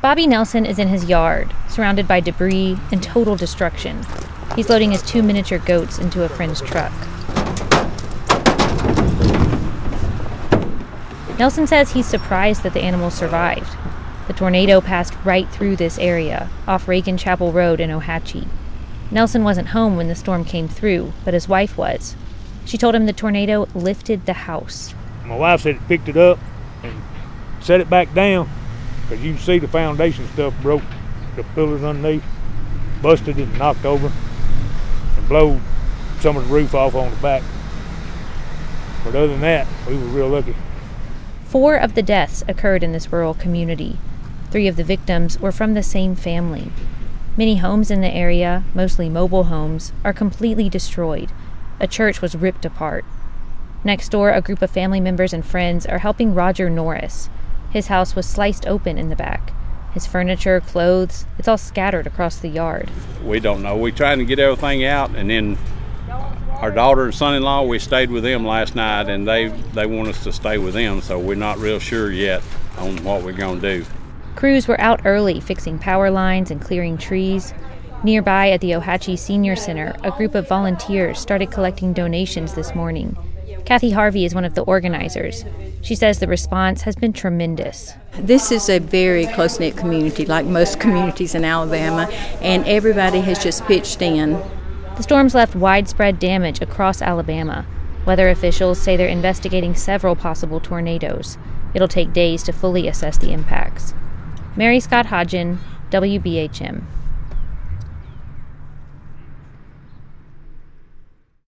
Bobby Nelson is in his yard, surrounded by debris and total destruction. He's loading his 2 miniature goats into a friend's truck. Nelson says he's surprised that the animals survived. The tornado passed right through this area, off Reagan Chapel Road in Ohatchee. Nelson wasn't home when the storm came through, but his wife was. She told him the tornado lifted the house. My wife said it picked it up and set it back down, because you can see the foundation stuff broke, the pillars underneath, busted it and knocked over, and blowed some of the roof off on the back. But other than that, we were real lucky. 4 of the deaths occurred in this rural community. 3 of the victims were from the same family. Many homes in the area, mostly mobile homes, are completely destroyed. A church was ripped apart. Next door, a group of family members and friends are helping Roger Norris. His house was sliced open in the back. His furniture, clothes, it's all scattered across the yard. We don't know. We're trying to get everything out, and then our daughter and son-in-law, we stayed with them last night, and they want us to stay with them, so we're not real sure yet on what we're going to do. Crews were out early fixing power lines and clearing trees. Nearby at the Ohatchee Senior Center, a group of volunteers started collecting donations this morning. Kathy Harvey is one of the organizers. She says the response has been tremendous. This is a very close-knit community, like most communities in Alabama, and everybody has just pitched in. The storms left widespread damage across Alabama. Weather officials say they're investigating several possible tornadoes. It'll take days to fully assess the impacts. Mary Scott Hodgen, WBHM.